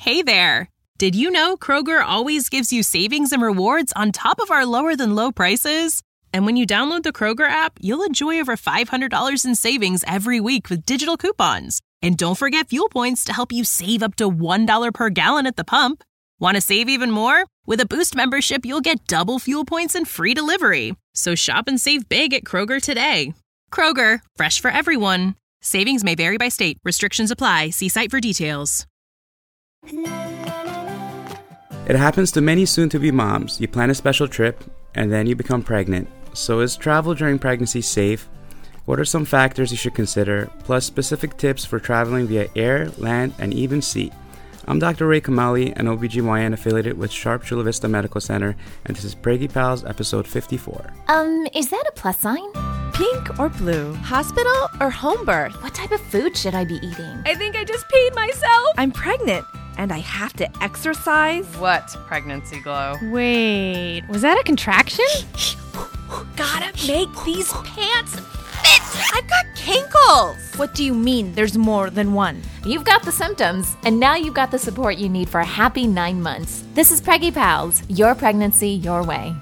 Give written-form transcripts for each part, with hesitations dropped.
Hey there! Did you know Kroger always gives you savings and rewards on top of our lower-than-low prices? And when you download the Kroger app, you'll enjoy over $500 in savings every week with digital coupons. And don't forget fuel points to help you save up to $1 per gallon at the pump. Want to save even more? With a Boost membership, you'll get double fuel points and free delivery. So shop and save big at Kroger today. Kroger, fresh for everyone. Savings may vary by state. Restrictions apply. See site for details. It happens to many soon-to-be moms. You plan a special trip, and then you become pregnant. So is travel during pregnancy safe? What are some factors you should consider, plus specific tips for traveling via air, land, and even sea? I'm Dr. Ray Kamali, an OBGYN affiliated with Sharp Chula Vista Medical Center, and this is Preggy Pals, episode 54. Is that a plus sign? Pink or blue? Hospital or home birth? What type of food should I be eating? I think I just peed myself. I'm pregnant, and I have to exercise. What pregnancy glow? Wait, was that a contraction? Gotta make these pants fit. I've got kinkles. What do you mean there's more than one? You've got the symptoms, and now you've got the support you need for a happy 9 months. This is Preggy Pals, your pregnancy, your way.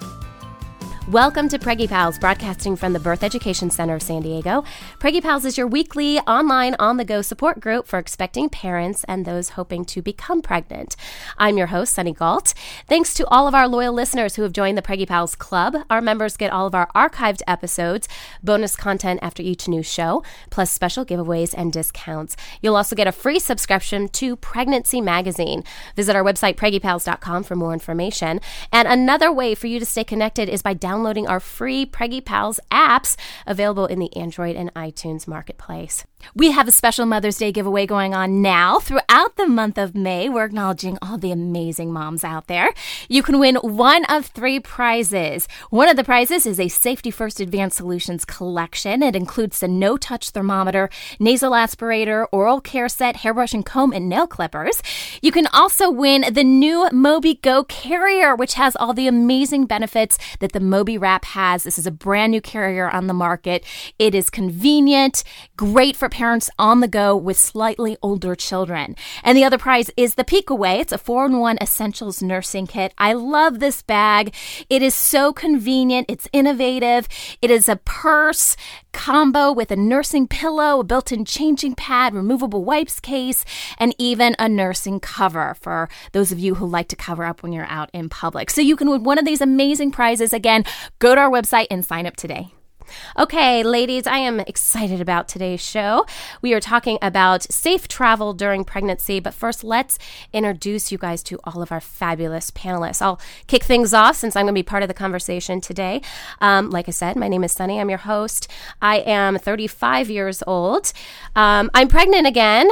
Welcome to Preggy Pals, broadcasting from the Birth Education Center of San Diego. Preggy Pals is your weekly online on-the-go support group for expecting parents and those hoping to become pregnant. I'm your host, Sunny Galt. Thanks to all of our loyal listeners who have joined the Preggy Pals Club. Our members get all of our archived episodes, bonus content after each new show, plus special giveaways and discounts. You'll also get a free subscription to Pregnancy Magazine. Visit our website, preggypals.com, for more information. And another way for you to stay connected is by downloading our free Preggy Pals apps available in the Android and iTunes marketplace. We have a special Mother's Day giveaway going on now. Throughout the month of May, we're acknowledging all the amazing moms out there. You can win one of 3 prizes. One of the prizes is a Safety First Advanced Solutions collection. It includes the no-touch thermometer, nasal aspirator, oral care set, hairbrush and comb, and nail clippers. You can also win the new Mobi Go carrier, which has all the amazing benefits that the Mobi Wrap has. This is a brand new carrier on the market. It is convenient, great for parents on the go with slightly older children. And the other prize is the Peek Away. It's a 4-in-1 essentials nursing kit. I love this bag. It is so convenient. It's innovative. It is a purse combo with a nursing pillow, a built-in changing pad, removable wipes case, and even a nursing cover for those of you who like to cover up when you're out in public. So you can win one of these amazing prizes. Again, go to our website and sign up today. Okay, ladies, I am excited about today's show. We are talking about safe travel during pregnancy, but first, let's introduce you guys to all of our fabulous panelists. I'll kick things off since I'm going to be part of the conversation today. Like I said, my name is Sunny. I'm your host. I am 35 years old. I'm pregnant again,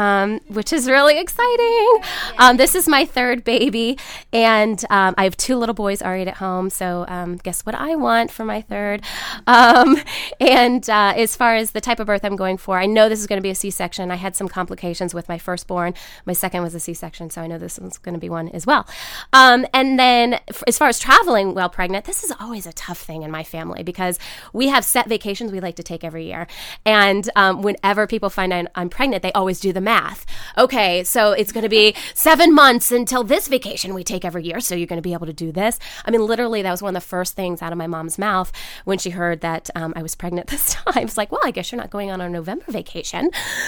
which is really exciting. This is my 3rd baby, and I have 2 little boys already at home, so guess what I want for my 3rd? As far as the type of birth I'm going for, I know this is going to be a C-section. I had some complications with my firstborn. My second was a C-section, so I know this one's going to be one as well. And then as far as traveling while pregnant, this is always a tough thing in my family because we have set vacations we like to take every year. And whenever people find out I'm pregnant, they always do the math. Okay, so it's going to be 7 months until this vacation we take every year, so you're going to be able to do this. I mean, literally, that was one of the first things out of my mom's mouth when she heard that I was pregnant this time. It's like, well, I guess you're not going on our November vacation.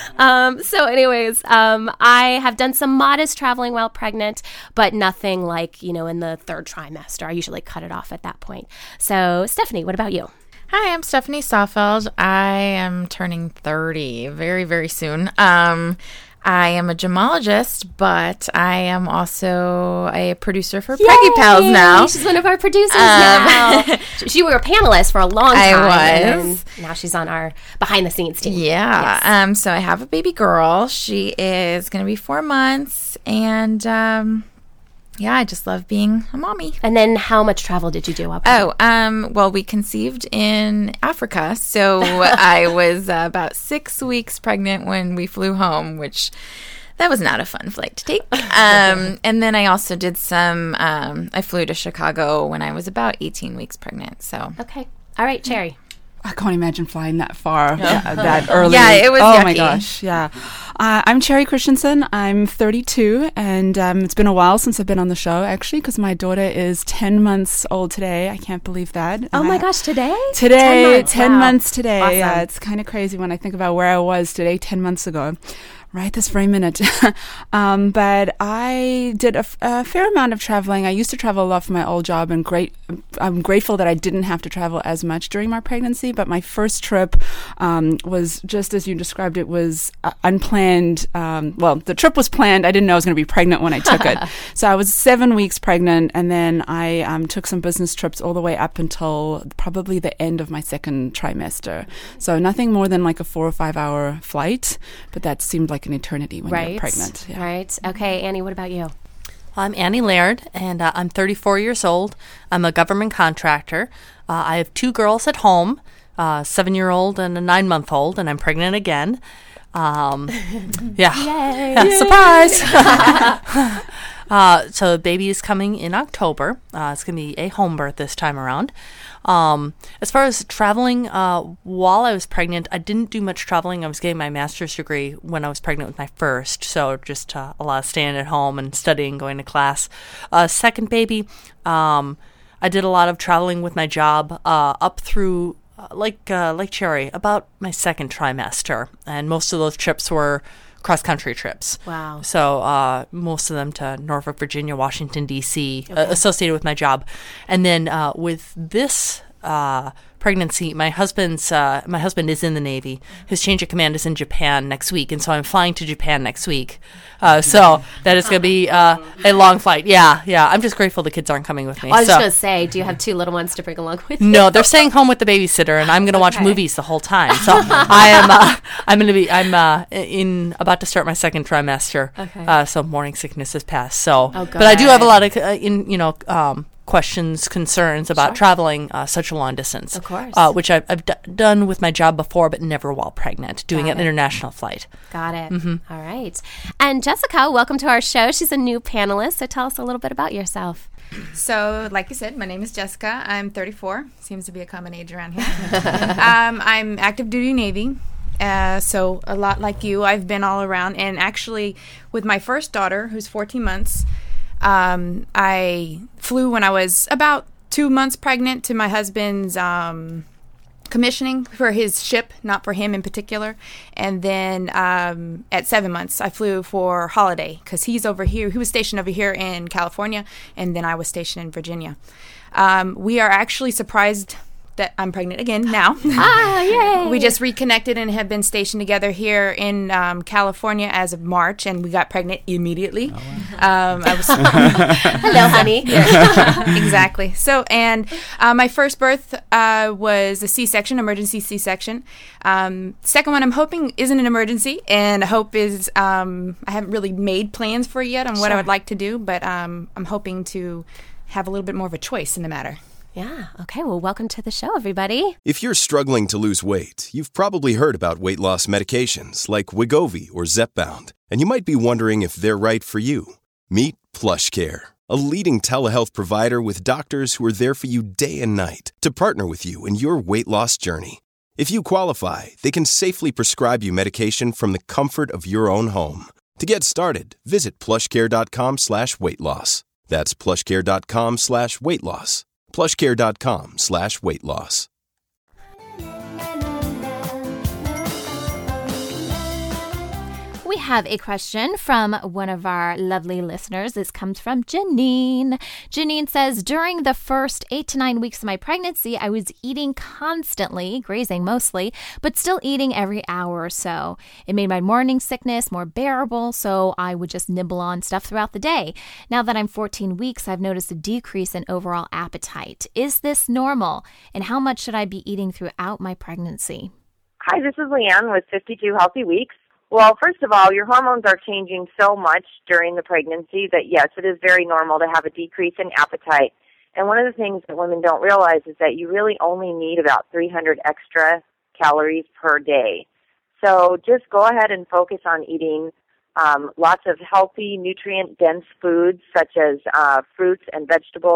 I have done some modest traveling while pregnant, but nothing like, in the 3rd trimester. I usually cut it off at that point. So, Stephanie, what about you? Hi, I'm Stephanie Sawfeld. I am turning 30 very, very soon. I am a gemologist, but I am also a producer for Preggy Pals now. She's one of our producers now. She was a panelist for a long time. I was. And now she's on our behind-the-scenes team. Yeah. Yes. So I have a baby girl. She is going to be 4 months, and I just love being a mommy. And then how much travel did you do while pregnant? Well, we conceived in Africa. So I was about 6 weeks pregnant when we flew home, which that was not a fun flight to take. And then I also did I flew to Chicago when I was about 18 weeks pregnant. So okay. All right, Cherry. I can't imagine flying that far that early. Yeah, it was Oh yucky. my gosh, yeah. I'm Cherry Christensen. I'm 32, and it's been a while since I've been on the show, actually, because my daughter is 10 months old today. I can't believe that. Oh my gosh, today? Today, 10 months, 10 wow. months today. Awesome. Yeah, it's kind of crazy when I think about where I was today 10 months ago. Right this very minute. But I did a fair amount of traveling. I used to travel a lot for my old job, and I'm grateful that I didn't have to travel as much during my pregnancy. But my first trip was just as you described it, was unplanned. Well, the trip was planned. I didn't know I was going to be pregnant when I took it. So I was 7 weeks pregnant, and then I took some business trips all the way up until probably the end of my second trimester. So nothing more than like a 4 or 5 hour flight, but that seemed like an eternity when you're pregnant. Yeah. Right. Okay, Annie, what about you? I'm Annie Laird, and I'm 34 years old. I'm a government contractor. I have 2 girls at home, a 7-year-old and a 9-month-old, and I'm pregnant again. Surprise! So the baby is coming in October. It's going to be a home birth this time around. As far as traveling, while I was pregnant, I didn't do much traveling. I was getting my master's degree when I was pregnant with my first, so just a lot of staying at home and studying, going to class. Second baby, I did a lot of traveling with my job up through like Cherry, about my second trimester, and most of those trips were cross-country trips. Wow. So most of them to Norfolk, Virginia, Washington, D.C., associated with my job. And then with this pregnancy, my husband is in the Navy. His change of command is in Japan next week, and so I'm flying to Japan next week. So that is going to be a long flight. Yeah. I'm just grateful the kids aren't coming with me. I was just going to say, do you have 2 little ones to bring along with you? No, they're staying home with the babysitter, and I'm going to watch movies the whole time. So I'm about to start my second trimester. Okay. So morning sickness has passed. So, Oh, good. but I do have a lot of questions, concerns about traveling such a long distance. Of course. Which I've done with my job before, but never while pregnant, doing an international flight. Got it. Mm-hmm. All right. And Jessica, welcome to our show. She's a new panelist, so tell us a little bit about yourself. So, like you said, my name is Jessica. I'm 34. Seems to be a common age around here. I'm active duty Navy. So a lot like you, I've been all around. And actually, with my first daughter, who's 14 months, I flew when I was about 2 months pregnant to my husband's commissioning for his ship, not for him in particular. And then at 7 months, I flew for holiday because he's over here. He was stationed over here in California, and then I was stationed in Virginia. We are actually surprised that I'm pregnant again now. Yay! We just reconnected and have been stationed together here in California as of March, and we got pregnant immediately. I was Hello, honey. exactly. So, and my first birth was a C-section, emergency C-section. Second one, I'm hoping isn't an emergency, and I hope is I haven't really made plans for it yet on what I would like to do, but I'm hoping to have a little bit more of a choice in the matter. Yeah. Okay. Well, welcome to the show, everybody. If you're struggling to lose weight, you've probably heard about weight loss medications like Wegovy or Zepbound, and you might be wondering if they're right for you. Meet PlushCare, a leading telehealth provider with doctors who are there for you day and night to partner with you in your weight loss journey. If you qualify, they can safely prescribe you medication from the comfort of your own home. To get started, visit plushcare.com/weightloss. That's plushcare.com/weightloss. plushcare.com/weightloss. We have a question from one of our lovely listeners. This comes from Janine. Janine says, during the first 8 to 9 weeks of my pregnancy, I was eating constantly, grazing mostly, but still eating every hour or so. It made my morning sickness more bearable, so I would just nibble on stuff throughout the day. Now that I'm 14 weeks, I've noticed a decrease in overall appetite. Is this normal? And how much should I be eating throughout my pregnancy? Hi, this is Leanne with 52 Healthy Weeks. Well, first of all, your hormones are changing so much during the pregnancy that, yes, it is very normal to have a decrease in appetite. And one of the things that women don't realize is that you really only need about 300 extra calories per day. So just go ahead and focus on eating lots of healthy, nutrient-dense foods such as fruits and vegetables,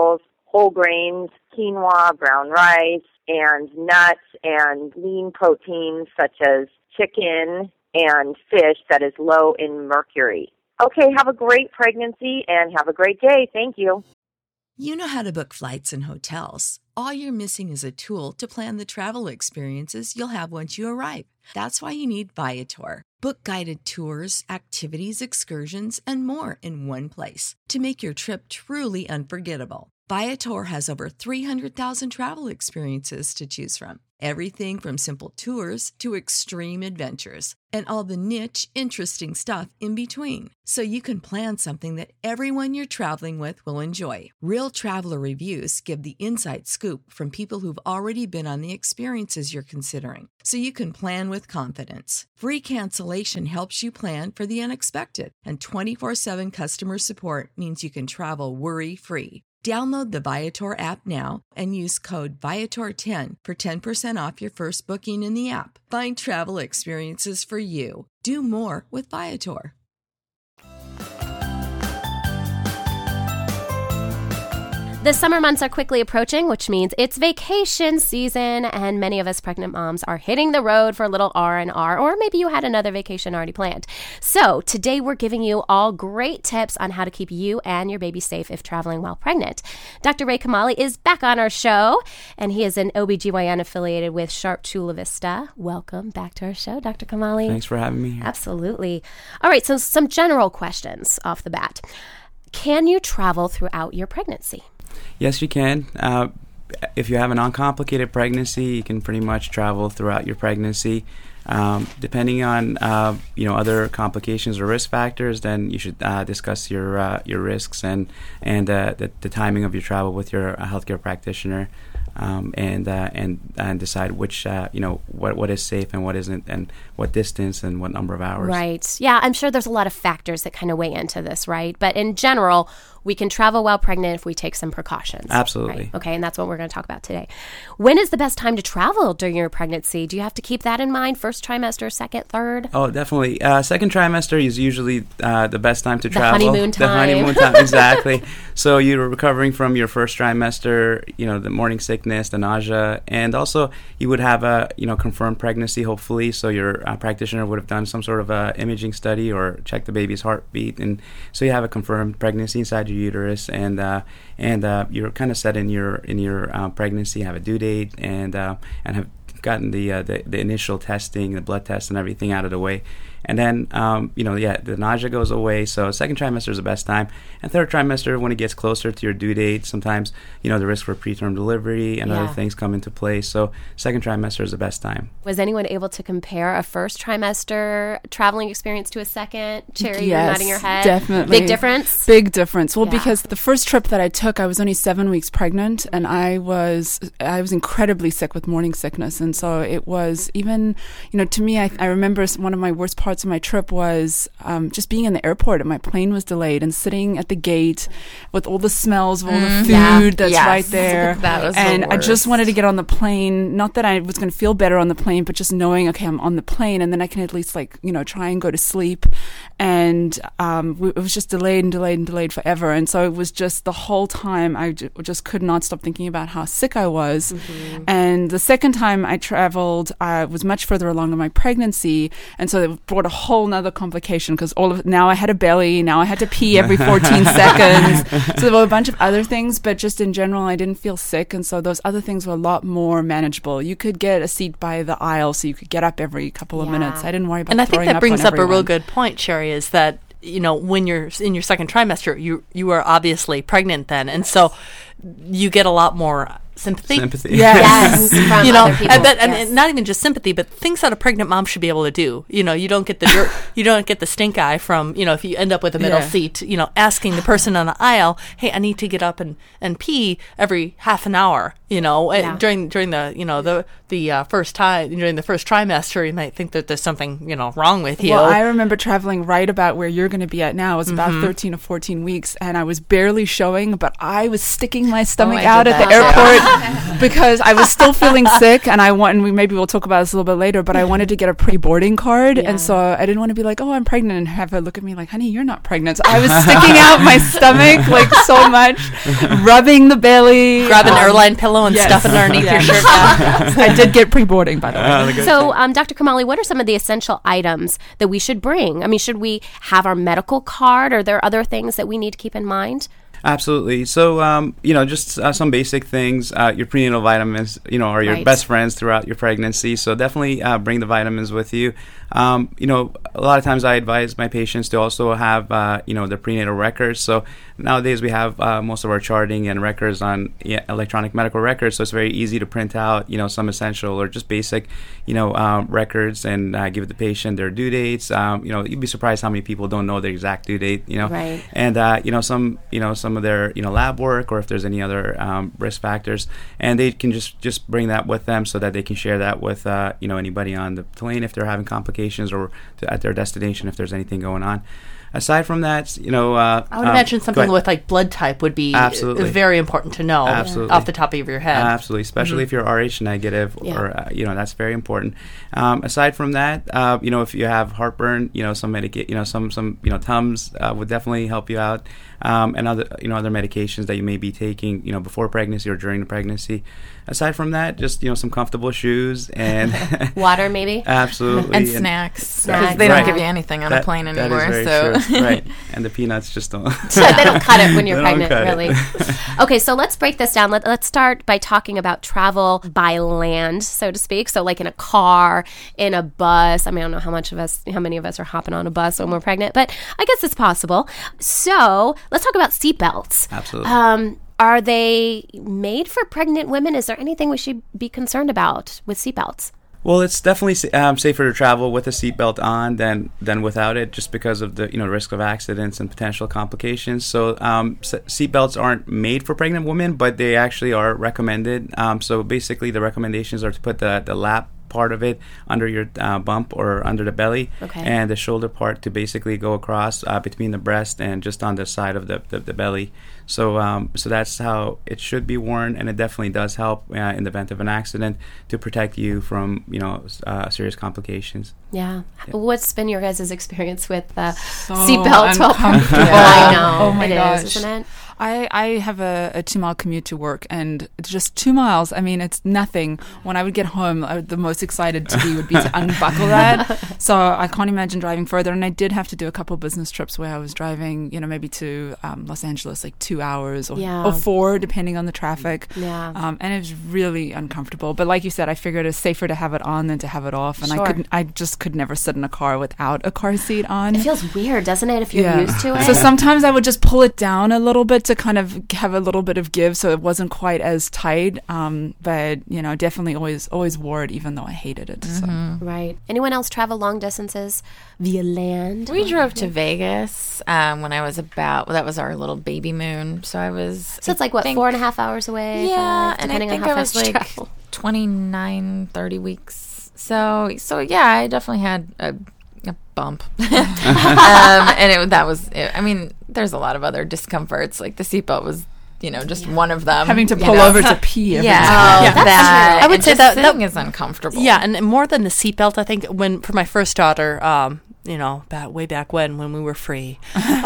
whole grains, quinoa, brown rice, and nuts and lean proteins such as chicken and fish that is low in mercury. Okay, have a great pregnancy and have a great day. Thank you. You know how to book flights and hotels. All you're missing is a tool to plan the travel experiences you'll have once you arrive. That's why you need Viator. Book guided tours, activities, excursions, and more in one place to make your trip truly unforgettable. Viator has over 300,000 travel experiences to choose from. Everything from simple tours to extreme adventures and all the niche, interesting stuff in between. So you can plan something that everyone you're traveling with will enjoy. Real traveler reviews give the inside scoop from people who've already been on the experiences you're considering. So you can plan with confidence. Free cancellation helps you plan for the unexpected. And 24/7 customer support means you can travel worry-free. Download the Viator app now and use code Viator10 for 10% off your first booking in the app. Find travel experiences for you. Do more with Viator. The summer months are quickly approaching, which means it's vacation season, and many of us pregnant moms are hitting the road for a little R&R, or maybe you had another vacation already planned. So today we're giving you all great tips on how to keep you and your baby safe if traveling while pregnant. Dr. Ray Kamali is back on our show, and he is an OBGYN affiliated with Sharp Chula Vista. Welcome back to our show, Dr. Kamali. Thanks for having me here. Absolutely. All right, so some general questions off the bat. Can you travel throughout your pregnancy? Yes, you can. If you have an uncomplicated pregnancy, you can pretty much travel throughout your pregnancy. Depending on other complications or risk factors, then you should discuss your risks and the timing of your travel with your healthcare practitioner, and decide which what is safe and what isn't, and what distance and what number of hours. Right. Yeah, I'm sure there's a lot of factors that kind of weigh into this, right? But in general, we can travel while pregnant if we take some precautions. Absolutely. Right? Okay, and that's what we're going to talk about today. When is the best time to travel during your pregnancy? Do you have to keep that in mind? First trimester, second, third? Oh, definitely. Second trimester is usually the best time to travel. Honeymoon time. The honeymoon time, exactly. So you're recovering from your first trimester, the morning sickness, the nausea, and also you would have a confirmed pregnancy, hopefully. So your practitioner would have done some sort of a imaging study or checked the baby's heartbeat, and so you have a confirmed pregnancy inside your uterus, and you're kind of set in your pregnancy, have a due date, and have gotten the initial testing, the blood test, and everything out of the way. And then, the nausea goes away. So second trimester is the best time. And third trimester, when it gets closer to your due date, sometimes, the risk for preterm delivery and other things come into play. So second trimester is the best time. Was anyone able to compare a first trimester traveling experience to a second? Cherry, yes, you're nodding your head. Definitely. Big difference? Big difference. Well, because the first trip that I took, I was only 7 weeks pregnant, and I was incredibly sick with morning sickness. And so it was even, to me, I remember one of my worst parts of my trip was just being in the airport, and my plane was delayed, and sitting at the gate with all the smells of all the food that's right there. That was and the worst. I just wanted to get on the plane. Not that I was going to feel better on the plane, but just knowing, okay, I'm on the plane, and then I can at least try and go to sleep. And it was just delayed and delayed and delayed forever. And so it was just the whole time I just could not stop thinking about how sick I was. Mm-hmm. And the second time I traveled, I was much further along in my pregnancy, and so it brought a whole nother complication, because now I had a belly, now I had to pee every 14 seconds. So there were a bunch of other things, but just in general, I didn't feel sick, and so those other things were a lot more manageable. You could get a seat by the aisle, so you could get up every couple of minutes. I didn't worry about. And I think that brings up everyone. a real good point, Sherry, is that when you're in your second trimester, you are obviously pregnant then, and so you get a lot more sympathy. Yes. From other people. And not even just sympathy, but things that a pregnant mom should be able to do. You don't get the you don't get the stink eye from, if you end up with a middle seat, asking the person on the aisle, hey, I need to get up and pee every half an hour. During the first time, during the first trimester, you might think that there's something wrong with you. Well, I remember traveling right about where you're going to be at now. It was about 13 or 14 weeks, and I was barely showing, but I was sticking pulling my stomach I out did at the airport because I was still feeling sick, and maybe we'll talk about this a little bit later, but I wanted to get a pre-boarding card, and so I didn't want to be like, oh, I'm pregnant, and have her look at me like, honey, you're not pregnant. So I was sticking out my stomach like so much, rubbing the belly. Grab an airline pillow and stuff it underneath your shirt. I did get pre-boarding, by the way. So, Dr. Kamali, what are some of the essential items that we should bring? I mean, should we have our medical card? Are there other things that we need to keep in mind? Absolutely. So, just some basic things. Your prenatal vitamins, are your best friends throughout your pregnancy. So definitely bring the vitamins with you. A lot of times I advise my patients to also have, their prenatal records. So nowadays we have most of our charting and records on electronic medical records. So it's very easy to print out, some essential or just basic, records and give the patient their due dates. You'd be surprised how many people don't know their exact due date, Right. And, some of their, lab work or if there's any other risk factors. And they can just bring that with them so that they can share that with, anybody on the plane if they're having complications or at their destination if there's anything going on. Aside from that, I would imagine something with like blood type would be very important to know off the top of your head. Absolutely, especially if you're Rh negative, or that's very important. Aside from that, if you have heartburn, some Tums would definitely help you out, and other medications that you may be taking, before pregnancy or during the pregnancy. Aside from that, just some comfortable shoes and water, maybe. Absolutely, and snacks, because they don't give you anything on a plane anymore. That is very true. Right, and the peanuts just don't. So they don't cut it when you're pregnant, really. Okay, so let's break this down. Let's start by talking about travel by land, so to speak. So like in a car, in a bus. I mean, I don't know how many of us are hopping on a bus when we're pregnant, but I guess it's possible. So let's talk about seatbelts. Absolutely. Are they made for pregnant women? Is there anything we should be concerned about with seatbelts? Well, it's definitely safer to travel with a seatbelt on than without it, just because of the risk of accidents and potential complications. So seatbelts aren't made for pregnant women, but they actually are recommended. So basically, the recommendations are to put the lap part of it under your bump or under the belly, and the shoulder part to basically go across between the breast and just on the side of the belly. So that's how it should be worn, and it definitely does help in the event of an accident to protect you from serious complications. Yeah. What's been your guys' experience with so seatbelts? Uncomfortable. I know. Oh my gosh. Isn't it? I have a 2-mile commute to work, and it's just 2 miles. I mean, it's nothing. When I would get home, the most excited to be would be to unbuckle that. So I can't imagine driving further. And I did have to do a couple of business trips where I was driving, maybe to Los Angeles, like 2 hours or 4, depending on the traffic. Yeah. And it was really uncomfortable. But like you said, I figured it's safer to have it on than to have it off. And I just could never sit in a car without a car seat on. It feels weird, doesn't it, if you're used to it? So sometimes I would just pull it down a little bit to kind of have a little bit of give, so it wasn't quite as tight. But definitely always wore it, even though I hated it. Mm-hmm. Right. Anyone else travel long distances via land? We drove to Vegas when I was that was our little baby moon. So I was. So it's like 4.5 hours away. Yeah, 5, depending and I think on how I was fast you like travel. 29, 30 weeks. So yeah, I definitely had a bump. And that was it. I mean, there's a lot of other discomforts. Like the seatbelt was, just one of them. Having to pull over to pee. That. I would say that is uncomfortable. Yeah, and more than the seatbelt, I think for my first daughter, way back when we were free,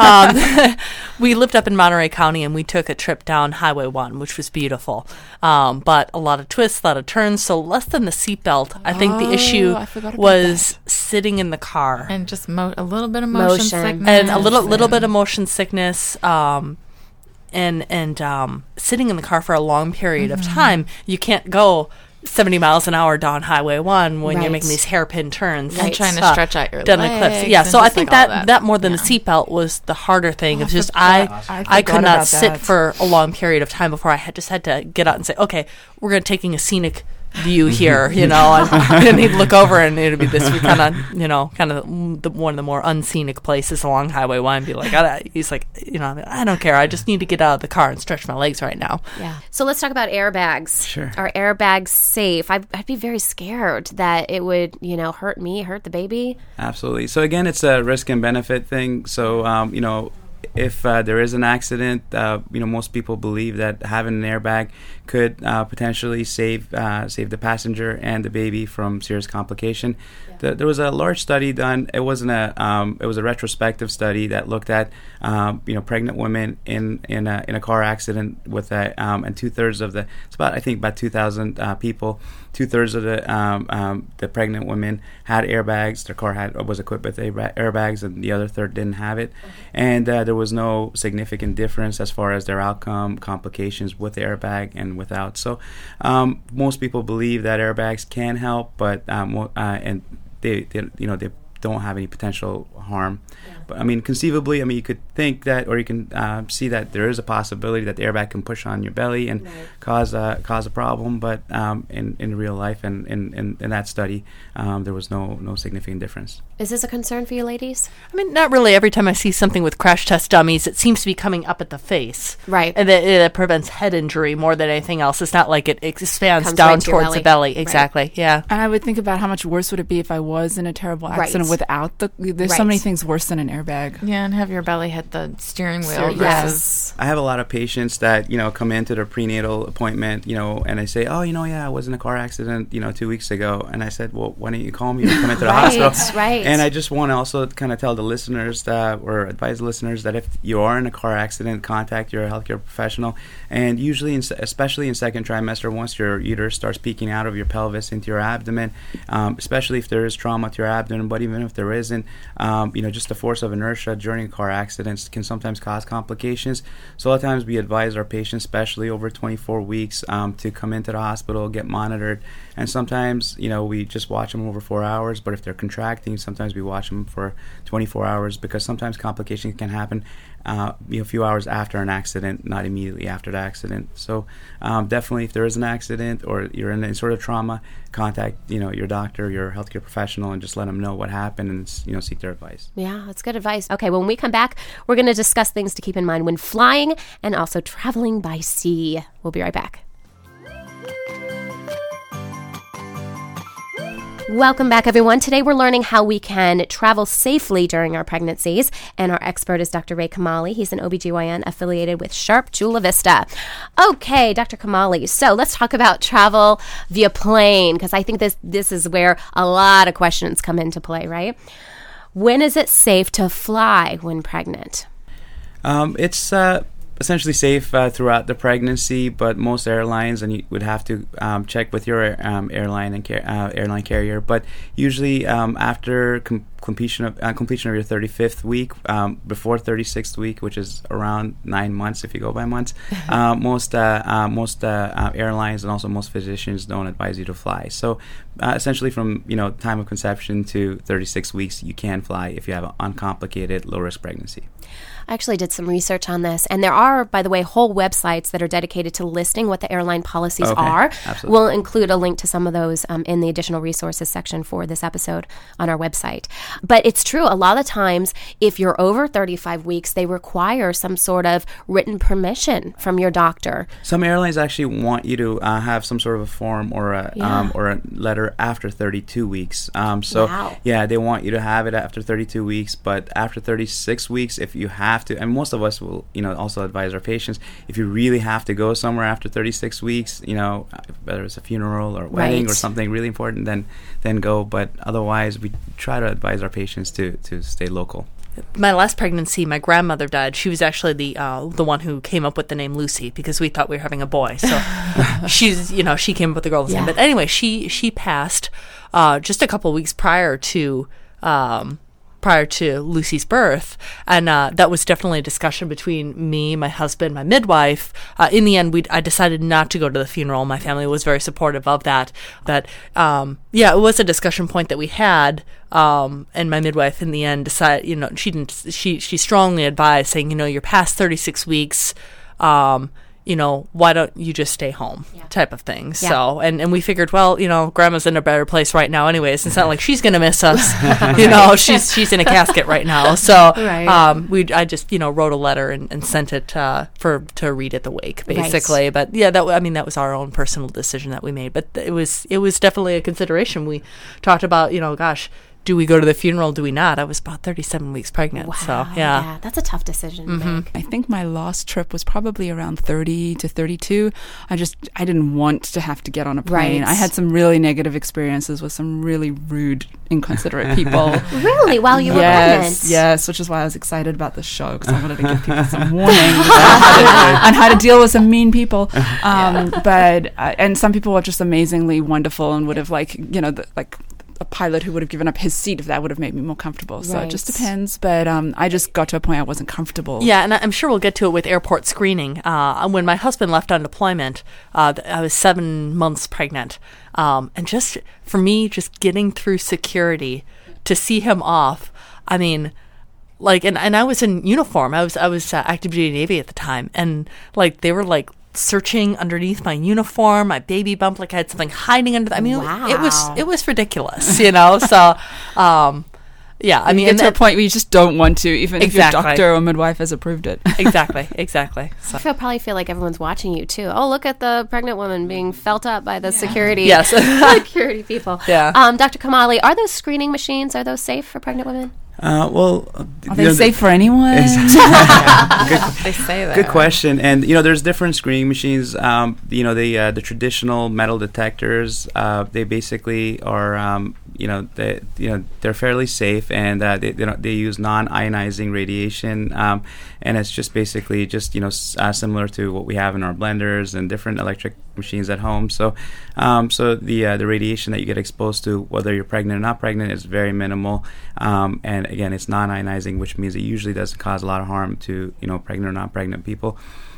we lived up in Monterey County, and we took a trip down Highway 1, which was beautiful. But a lot of twists, a lot of turns. So less than the seatbelt, I think the issue was sitting in the car and just a little bit of motion sickness, and a little bit of motion sickness. And sitting in the car for a long period of time, you can't go 70 miles an hour down Highway 1 when you're making these hairpin turns. And trying to stretch out your legs. Eclipse. Yeah, so I think that that more than the seatbelt was the harder thing. It was just I could not sit for a long period of time before I had to get out and say, okay, we're taking a scenic view here, and then he'd look over and it'd be this kind of one of the more unscenic places along Highway 1 and be like, he's like, I don't care, I just need to get out of the car and stretch my legs right now. Yeah. So let's talk about airbags. Sure. Are airbags safe? I'd be very scared that it would, hurt the baby. Absolutely. So again, it's a risk and benefit thing. So, if there is an accident, most people believe that having an airbag could potentially save the passenger and the baby from serious complication. Yeah. There was a large study done. It wasn't it was a retrospective study that looked at pregnant women in a car accident with and 2/3 of it's about 2,000 people. 2/3 of the pregnant women had airbags. Their car was equipped with airbags, and the other third didn't have it. Okay. And there was no significant difference as far as their outcome, complications with the airbag and without. So most people believe that airbags can help, but and they don't have any potential harm. Yeah. But conceivably, you could think that, or you can see that there is a possibility that the airbag can push on your belly and cause a problem. But in real life and in that study, there was no significant difference. Is this a concern for you ladies? Not really. Every time I see something with crash test dummies, it seems to be coming up at the face. Right. And it prevents head injury more than anything else. It's not like it expands down towards the belly. Exactly. Right. Yeah. And I would think about how much worse would it be if I was in a terrible accident without there's so many things worse than an airbag. Yeah, and have your belly hit the steering wheel. Yes. I have a lot of patients that, come into their prenatal appointment, and they say, I was in a car accident, 2 weeks ago. And I said, well, why don't you call me or come into the hospital? Right. And I just want to also kind of tell the listeners or advise the listeners that if you are in a car accident, contact your healthcare professional. And usually, especially in second trimester, once your uterus starts peeking out of your pelvis into your abdomen, especially if there is trauma to your abdomen, but even if there isn't, just the force of inertia during car accidents can sometimes cause complications. So a lot of times we advise our patients, especially over 24 weeks, to come into the hospital, get monitored. And sometimes, we just watch them over 4 hours. But if they're contracting, sometimes we watch them for 24 hours because sometimes complications can happen a few hours after an accident, not immediately after the accident. So definitely, if there is an accident or you're in any sort of trauma, contact your doctor, your healthcare professional, and just let them know what happened and seek their advice. Yeah, that's good advice. Okay, when we come back, we're going to discuss things to keep in mind when flying and also traveling by sea. We'll be right back. Welcome back, everyone. Today we're learning how we can travel safely during our pregnancies, and our expert is Dr. Ray Kamali. He's an OBGYN affiliated with Sharp Chula Vista. Okay, Dr. Kamali, so let's talk about travel via plane, because I think this is where a lot of questions come into play, right? When is it safe to fly when pregnant? It's essentially safe throughout the pregnancy, but most airlines, and you would have to check with your airline carrier. But usually after completion of your 35th week, before 36th week, which is around 9 months if you go by months, most airlines and also most physicians don't advise you to fly. So essentially from time of conception to 36 weeks, you can fly if you have an uncomplicated low risk pregnancy. I actually did some research on this, and there are, by the way, whole websites that are dedicated to listing what the airline policies are. Absolutely. We'll include a link to some of those in the additional resources section for this episode on our website. But it's true, a lot of times, if you're over 35 weeks, they require some sort of written permission from your doctor. Some airlines actually want you to have some sort of a form or a letter after 32 weeks. Yeah, they want you to have it after 32 weeks, but after 36 weeks, if you have to, and most of us will, also advise our patients, if you really have to go somewhere after 36 weeks, whether it's a funeral or a wedding or something really important, then go. But otherwise, we try to advise our patients to stay local. My last pregnancy, my grandmother died. She was actually the one who came up with the name Lucy because we thought we were having a boy. So she came up with the girl's name. But anyway, she passed just a couple of weeks prior to Lucy's birth, and that was definitely a discussion between me, my husband, my midwife. In the end, I decided not to go to the funeral. My family was very supportive of that. But it was a discussion point that we had, and my midwife in the end decided, she strongly advised, saying, you're past 36 weeks. Why don't you just stay home type of thing. Yeah. So, and we figured, well, grandma's in a better place right now anyways. It's not like she's going to miss us. She's in a casket right now. So, I just, wrote a letter and sent it to read at the wake, basically. Right. But that was our own personal decision that we made. But it was definitely a consideration. We talked about, do we go to the funeral? Do we not? I was about 37 weeks pregnant. Wow. So, yeah. That's a tough decision to make. I think my last trip was probably around 30 to 32. I didn't want to have to get on a plane. Right. I had some really negative experiences with some really rude, inconsiderate people. Really? While you were pregnant? Yes, which is why I was excited about this show, because I wanted to give people some warning on how to deal with some mean people. And some people were just amazingly wonderful and would have a pilot who would have given up his seat if that would have made me more comfortable. So it just depends. But I just got to a point I wasn't comfortable. Yeah, and I'm sure we'll get to it with airport screening. When my husband left on deployment, I was 7 months pregnant. And just, for me, just getting through security to see him off, I mean, and I was in uniform. I was active duty Navy at the time. And, they were, searching underneath my uniform, my baby bump, I had something hiding under. Wow. It was ridiculous, So, yeah. I mean, you get to a point where you just don't want to, even if your doctor or midwife has approved it. Exactly. So. I probably feel like everyone's watching you too. Oh, look at the pregnant woman being felt up by the security. Yes. security people. Yeah. Dr. Kamali, are those screening machines? Are those safe for pregnant women? Are they safe for anyone? They say that. Good question. And there's different screening machines. The traditional metal detectors. They basically are. They're fairly safe, and they use non-ionizing radiation, and it's just basically similar to what we have in our blenders and different electric machines at home. So the radiation that you get exposed to, whether you're pregnant or not pregnant, is very minimal, and again, it's non-ionizing, which means it usually doesn't cause a lot of harm to pregnant or not pregnant people.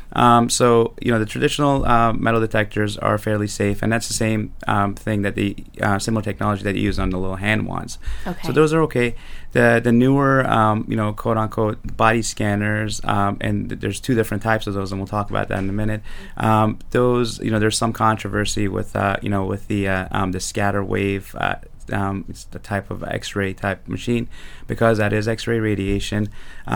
The traditional metal detectors are fairly safe, and that's the same thing that similar technology that you use on the little hand wands. Okay. So those are okay. The newer, quote unquote, body scanners, and there's two different types of those, and we'll talk about that in a minute. Those, there's some controversy with the scatter wave. It's the type of X-ray type machine, because that is X-ray radiation.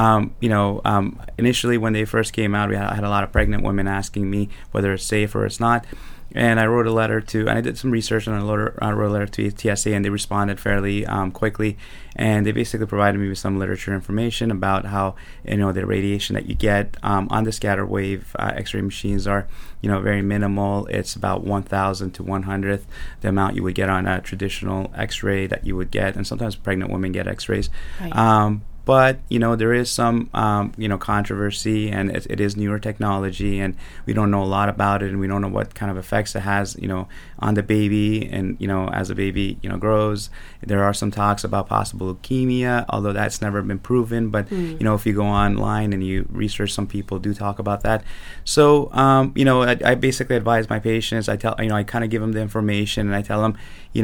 Initially when they first came out, I had a lot of pregnant women asking me whether it's safe or it's not. And I wrote a letter and I did some research, and I wrote a letter to TSA, and they responded fairly quickly. And they basically provided me with some literature information about how, the radiation that you get on the scatter wave X-ray machines are, very minimal. It's about 1,000 to 100th the amount you would get on a traditional X-ray that you would get. And sometimes pregnant women get X-rays. Right. But, there is some, controversy, and it is newer technology, and we don't know a lot about it, and we don't know what kind of effects it has, on the baby. And, as the baby, grows, there are some talks about possible leukemia, although that's never been proven. But, if you go online and you research, some people do talk about that. So, I basically advise my patients. I kind of give them the information, and I tell them,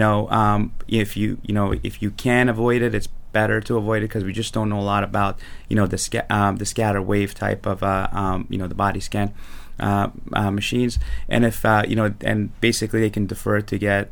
if you can avoid it, it's better to avoid it, because we just don't know a lot about the scatter wave type of the body scan machines, and if and basically they can defer to get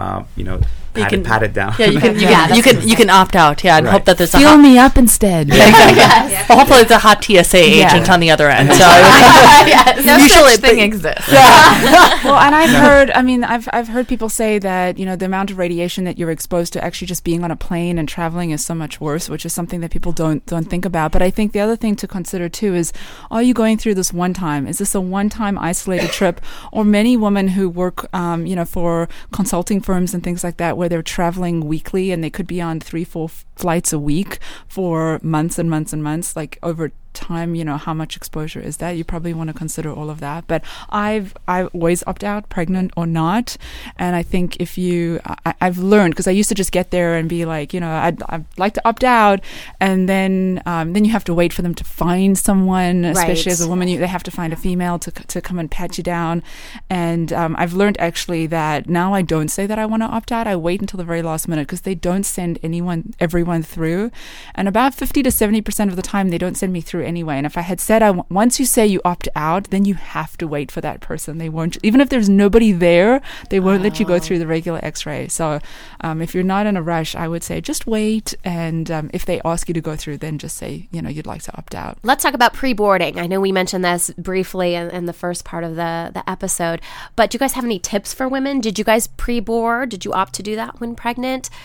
pat it down. Yeah, you can opt out. Yeah, and right. Hope that there's fill me up instead. Yes. Well, hopefully, it's a hot TSA agent on the other end. So no such thing exists. Yeah. Well, and I've heard people say that the amount of radiation that you're exposed to actually just being on a plane and traveling is so much worse, which is something that people don't think about. But I think the other thing to consider too is, are you going through this one time? Is this a one-time isolated trip? Or many women who work, for consulting firms and things like that, where they're traveling weekly and they could be on 3-4 flights a week for months and months and months, over time, how much exposure is that? You probably want to consider all of that. But I always opt out, pregnant or not. And I think if I've learned, because I used to just get there and be like, I'd like to opt out, and then you have to wait for them to find someone, especially as a woman. They have to find a female to come and pat you down. And I've learned actually that now I don't say that I want to opt out. I wait until the very last minute, because they don't send everyone through. And about 50 to 70% of the time, they don't send me through anyway. And if I had said, once you say you opt out, then you have to wait for that person. They won't, even if there's nobody there, they won't let you go through the regular X-ray. So if you're not in a rush, I would say just wait. And if they ask you to go through, then just say, you'd like to opt out. Let's talk about pre-boarding. I know we mentioned this briefly in the first part of the episode, but do you guys have any tips for women? Did you guys pre-board? Did you opt to do that when pregnant?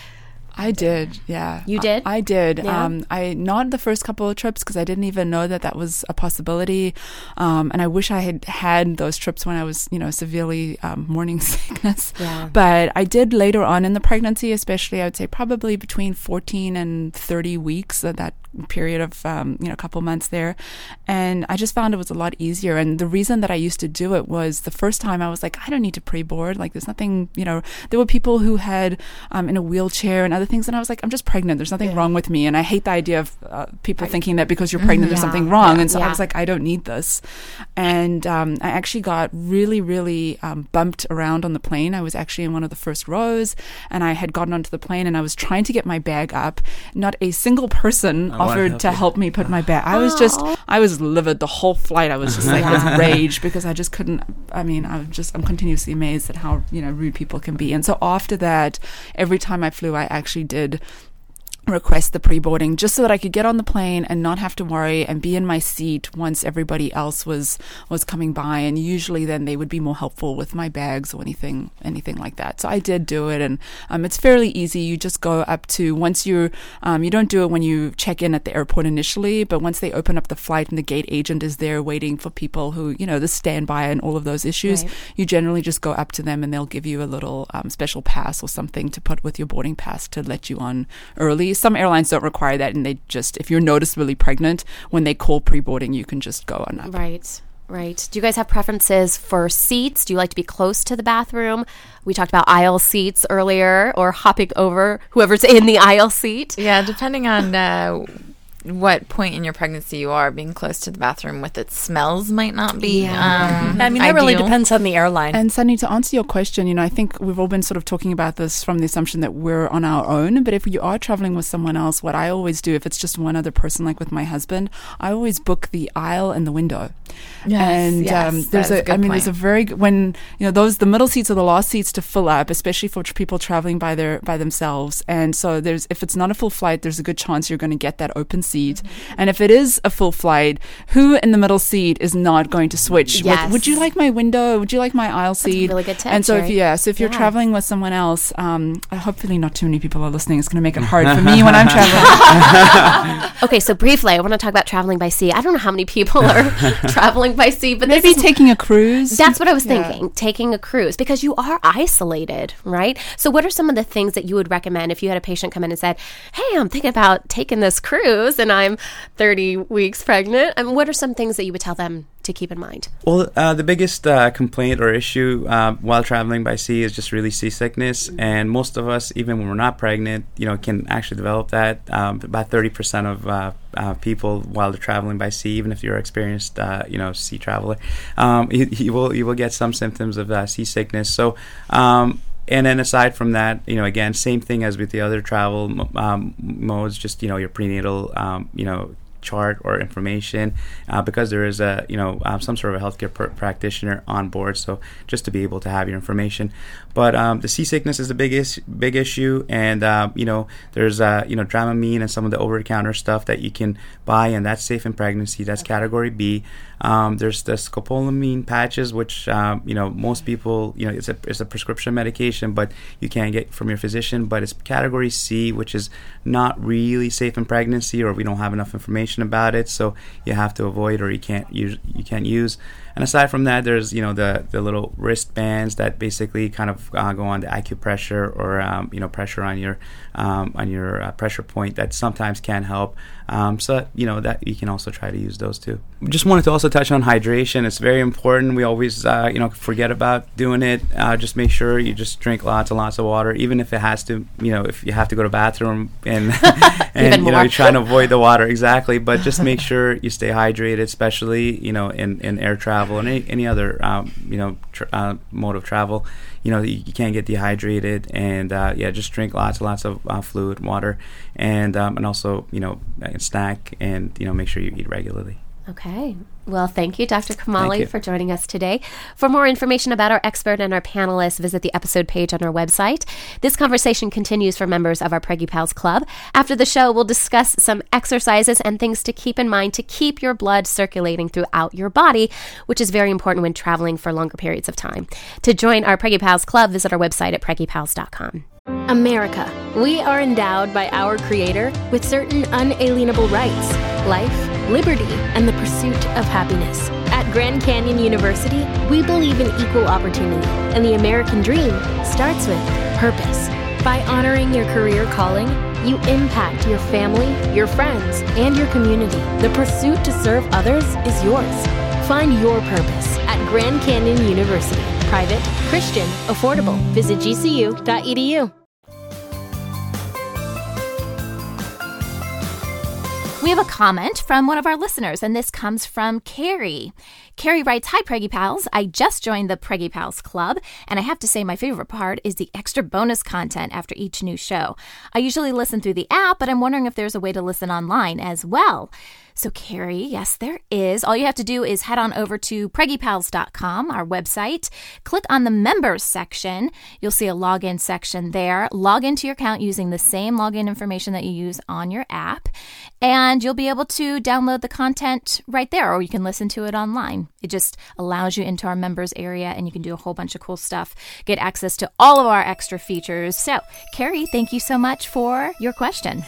I did, yeah. You did? I did. Yeah. I not the first couple of trips because I didn't even know that was a possibility. And I wish I had those trips when I was, severely morning sickness. Yeah. But I did later on in the pregnancy, especially I would say probably between 14 and 30 weeks, that period of, a couple months there. And I just found it was a lot easier. And the reason that I used to do it was the first time I was like, I don't need to pre-board. Like there's nothing, there were people who had in a wheelchair and other things. And I was like, I'm just pregnant. There's nothing wrong with me. And I hate the idea of people thinking that because you're pregnant, there's something wrong. And so I was like, I don't need this. And I actually got really, really bumped around on the plane. I was actually in one of the first rows and I had gotten onto the plane and I was trying to get my bag up. Not a single person offered to help me put my bag. I was livid the whole flight. I was just like with rage because I just couldn't. I mean, I'm continuously amazed at how rude people can be. And so after that, every time I flew, I actually did request the pre-boarding just so that I could get on the plane and not have to worry and be in my seat once everybody else was coming by. And usually then they would be more helpful with my bags or anything like that. So I did do it, and it's fairly easy. You just go up to, once you don't do it when you check in at the airport initially, but once they open up the flight and the gate agent is there waiting for people who, the standby and all of those issues, you generally just go up to them and they'll give you a little special pass or something to put with your boarding pass to let you on early. Some airlines don't require that, and they just, if you're noticeably pregnant, when they call pre-boarding, you can just go on up. Right. Do you guys have preferences for seats? Do you like to be close to the bathroom? We talked about aisle seats earlier, or hopping over whoever's in the aisle seat. Yeah, depending on what point in your pregnancy you are, being close to the bathroom with its smells might not be that really depends on the airline. And Sunny, to answer your question, I think we've all been sort of talking about this from the assumption that we're on our own, but if you are traveling with someone else, what I always do, if it's just one other person, like with my husband, I always book the aisle and the window. There's a very good, when the middle seats are the last seats to fill up, especially for people traveling by themselves. And so if it's not a full flight, there's a good chance you're going to get that open seat. And if it is a full flight, who in the middle seat is not going to switch with, would you like my window? Would you like my aisle seat? That's a really good tip. And so if you're traveling with someone else, hopefully not too many people are listening. It's going to make it hard for me when I'm traveling. Okay, so briefly, I want to talk about traveling by sea. I don't know how many people are traveling by sea, but maybe taking a cruise. That's what I was thinking, taking a cruise, because you are isolated, right? So what are some of the things that you would recommend if you had a patient come in and said, hey, I'm thinking about taking this cruise and I'm 30 weeks pregnant? I mean, what are some things that you would tell them to keep in mind? Well, the biggest complaint or issue while traveling by sea is just really seasickness. Mm-hmm. And most of us, even when we're not pregnant, can actually develop that. About 30% of people while they're traveling by sea, even if you're an experienced, sea traveler, you will get some symptoms of seasickness. So, and then aside from that, again, same thing as with the other travel modes, just, your prenatal, chart or information, because there is some sort of a healthcare practitioner on board, so just to be able to have your information. But the seasickness is the big issue, and there's Dramamine and some of the over-the-counter stuff that you can buy, and that's safe in pregnancy. That's category B. There's the scopolamine patches, which most people, it's a prescription medication, but you can get from your physician. But it's category C, which is not really safe in pregnancy, or we don't have enough information about it, so you have to avoid, or you can't use. And aside from that, there's the little wristbands that basically kind of go on the acupressure, or pressure on your pressure point, that sometimes can help. So that you can also try to use those too. Just wanted to also touch on hydration. It's very important. We always forget about doing it. Just make sure you just drink lots and lots of water, even if it has to if you have to go to the bathroom and you're trying to avoid the water, exactly. But just make sure you stay hydrated, especially in air travel and any other mode of travel. You can't get dehydrated, and just drink lots and lots of fluid, water, and also snack, and make sure you eat regularly. Okay. Well, thank you, Dr. Kamali, for joining us today. For more information about our expert and our panelists, visit the episode page on our website. This conversation continues for members of our Preggy Pals Club. After the show, we'll discuss some exercises and things to keep in mind to keep your blood circulating throughout your body, which is very important when traveling for longer periods of time. To join our Preggy Pals Club, visit our website at preggypals.com. America. We are endowed by our Creator with certain unalienable rights: life, liberty, and the pursuit of happiness. At Grand Canyon University, we believe in equal opportunity, and the American dream starts with purpose. By honoring your career calling, you impact your family, your friends, and your community. The pursuit to serve others is yours. Find your purpose at Grand Canyon University. Private, Christian, affordable. Visit gcu.edu. We have a comment from one of our listeners, and this comes from Carrie. Carrie writes, "Hi, Preggy Pals. I just joined the Preggy Pals Club, and I have to say my favorite part is the extra bonus content after each new show. I usually listen through the app, but I'm wondering if there's a way to listen online as well." So, Carrie, yes, there is. All you have to do is head on over to preggypals.com, our website. Click on the members section. You'll see a login section there. Log into your account using the same login information that you use on your app, and you'll be able to download the content right there, or you can listen to it online. It just allows you into our members area, and you can do a whole bunch of cool stuff, get access to all of our extra features. So, Carrie, thank you so much for your question.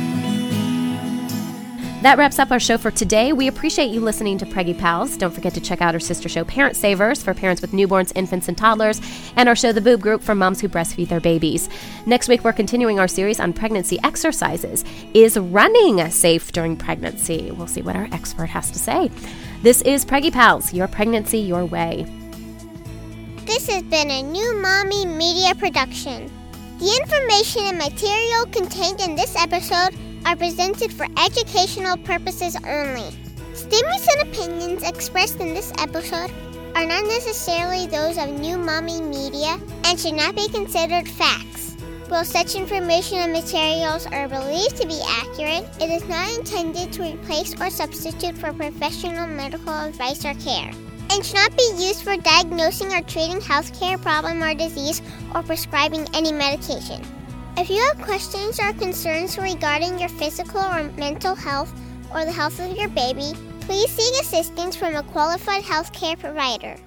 That wraps up our show for today. We appreciate you listening to Preggy Pals. Don't forget to check out our sister show, Parent Savers, for parents with newborns, infants, and toddlers, and our show, The Boob Group, for moms who breastfeed their babies. Next week, we're continuing our series on pregnancy exercises. Is running safe during pregnancy? We'll see what our expert has to say. This is Preggy Pals, your pregnancy, your way. This has been a New Mommy Media production. The information and material contained in this episode are presented for educational purposes only. Statements and opinions expressed in this episode are not necessarily those of New Mommy Media and should not be considered facts. While such information and materials are believed to be accurate, it is not intended to replace or substitute for professional medical advice or care, and should not be used for diagnosing or treating healthcare problem or disease or prescribing any medication. If you have questions or concerns regarding your physical or mental health or the health of your baby, please seek assistance from a qualified healthcare provider.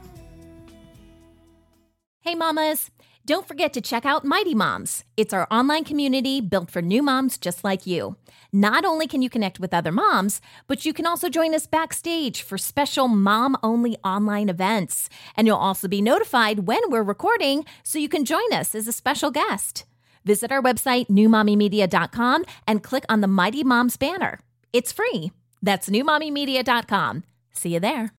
Hey, mamas. Don't forget to check out Mighty Moms. It's our online community built for new moms just like you. Not only can you connect with other moms, but you can also join us backstage for special mom-only online events. And you'll also be notified when we're recording, so you can join us as a special guest. Visit our website, newmommymedia.com, and click on the Mighty Moms banner. It's free. That's newmommymedia.com. See you there.